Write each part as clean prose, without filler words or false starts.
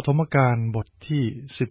ฐมกาลบทที่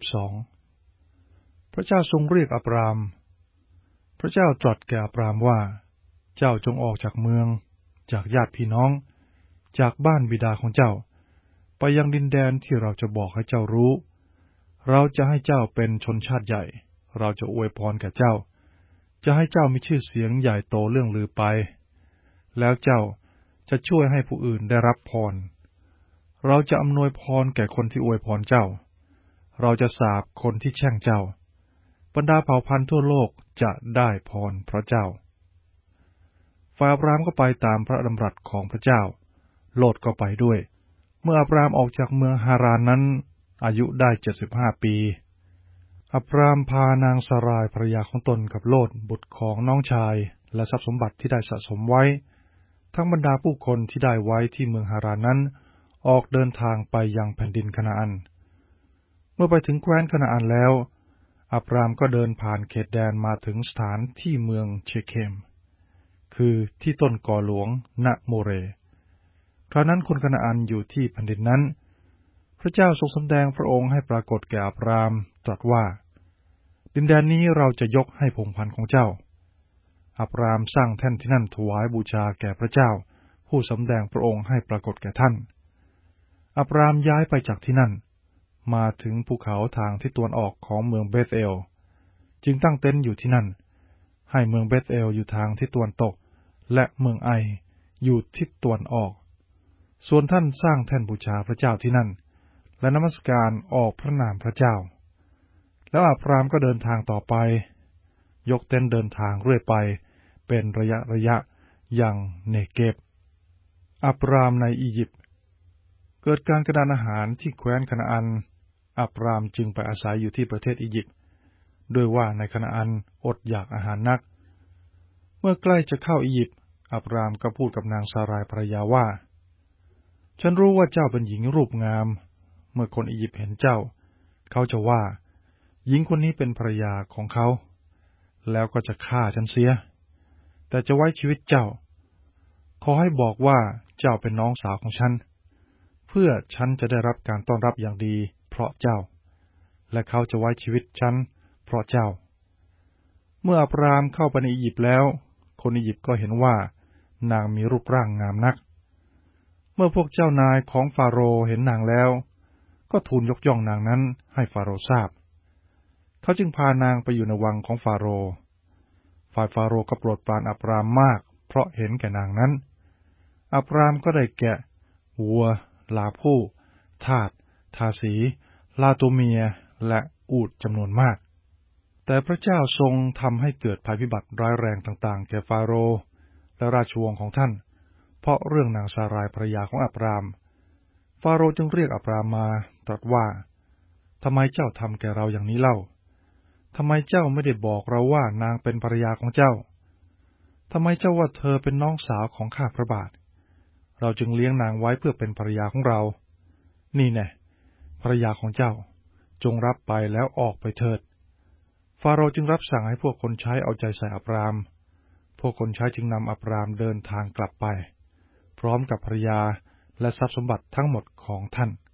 12พระเจ้าทรงเรียกอับรามพระเจ้าตรัสแก่อับรามว่าเจ้าจงออกจากเมืองจากญาติพี่น้องจากบ้านบิดาของเจ้าไปยังดินแดนที่เราจะบอกให้เจ้ารู้เราจะให้เจ้าเป็นชนชาติใหญ่เราจะอวยพรแก่เจ้าจะให้เจ้ามีชื่อเสียงใหญ่โตเรื่องลือไปแล้วเจ้าจะช่วยให้ผู้อื่นได้รับพรเราจะอำนวยพรแก่คนที่อวยพรเจ้าเราจะสาปคนที่แช่งเจ้าบรรดาเผ่าพันธุ์ทั่วโลกจะได้พรเพราะเจ้าฝ่ายอับรามก็ไปตามพระดำรัสของพระเจ้าโลดก็ไปด้วยเมื่ออับรามออกจากเมืองฮารานนั้นอายุได้75 ปีอับรามพานางซารายภรรยาของตนกับโลดบุตรของน้องชายและทรัพย์สมบัติที่ได้สะสมไว้ทั้งบรรดาผู้คนที่ได้ไว้ที่เมืองฮารานนั้นออกเดินทางไปยังแผ่นดินคานาอันเมื่อไปถึงแคว้นคานาอันแล้วอับรามก็เดินผ่านเขตแดนมาถึงสถานที่เมืองเชเคมคือที่ต้นกอหลวงณโมเรคราวนั้นคนคานาอันอยู่ที่แผ่นดินนั้นพระเจ้าทรงสำแดงพระองค์ให้ปรากฏแก่อับรามตรัสว่าดินแดนนี้เราจะยกให้พงศ์พันธุ์ของเจ้าอับรามสร้างแท่นที่นั่นถวายบูชาแก่พระเจ้าผู้สำแดงพระองค์ให้ปรากฏแก่ท่านอับรามย้ายไปจากที่นั่นมาถึงภูเขาทางทิศตะวันออกของเมืองเบธเอลจึงตั้งเต็นท์อยู่ที่นั่นให้เมืองเบธเอลอยู่ทางทิศตะวันตกและเมืองไออยู่ทิศตะวันออกส่วนท่านสร้างแท่นบูชาพระเจ้าที่นั่นและนมัสการออกพระนามพระเจ้าแล้วอับรามก็เดินทางต่อไปยกเต็นท์เดินทางเรื่อยไปเป็นระยะยังเนเกบอับรามในอียิปต์เกิดการกระดานอาหารที่แคว้นคานาอันอับรามจึงไปอาศัยอยู่ที่ประเทศอียิปต์ด้วยว่าในคานาอันอดอยากอาหารนักเมื่อใกล้จะเข้าอียิปต์อับรามก็พูดกับนางซารายภรรยาว่าฉันรู้ว่าเจ้าเป็นหญิงรูปงามเมื่อคนอียิปต์เห็นเจ้าเขาจะว่าหญิงคนนี้เป็นภรรยาของเขาแล้วก็จะฆ่าฉันเสียแต่จะไว้ชีวิตเจ้าขอให้บอกว่าเจ้าเป็นน้องสาวของฉันเพื่อฉันจะได้รับการต้อนรับอย่างดีเพราะเจ้าและเขาจะไว้ชีวิตฉันเพราะเจ้าเมื่ออับรามเข้าไปในอียิปต์แล้วคนอียิปต์ก็เห็นว่านางมีรูปร่างงามนักเมื่อพวกเจ้านายของฟาโรห์เห็นนางแล้วก็ทูลยกย่องนางนั้นให้ฟาโรห์ทราบเขาจึงพานางไปอยู่ในวังของฟาโรห์ฝ่ายฟาโรห์ก็โปรดปรานอับรามมากเพราะเห็นแก่นางนั้นอับรามก็ได้แกะวัวลาผู้ทาสทาสีลาตัวเมียและอูฐจำนวนมากแต่พระเจ้าทรงทำให้เกิดภัยพิบัติร้ายแรงต่างๆแก่ฟาโรห์และราชวงศ์ของท่านเพราะเรื่องนางซารายภรรยาของอับรามฟาโรห์จึงเรียกอับรามมาตรัสว่าทำไมเจ้าทำแก่เราอย่างนี้เล่าทำไมเจ้าไม่ได้บอกเราว่านางเป็นภรรยาของเจ้าทำไมเจ้าว่าเธอเป็นน้องสาวของข้าพระบาทเราจึงเลี้ยงนางไว้เพื่อเป็นภรรยาของเรานี่แน่ภรรยาของเจ้าจงรับไปแล้วออกไปเถิดฟาโรห์จึงรับสั่งให้พวกคนใช้เอาใจใส่อับรามพวกคนใช้จึงนำอับรามเดินทางกลับไปพร้อมกับภรรยาและทรัพย์สมบัติทั้งหมดของท่าน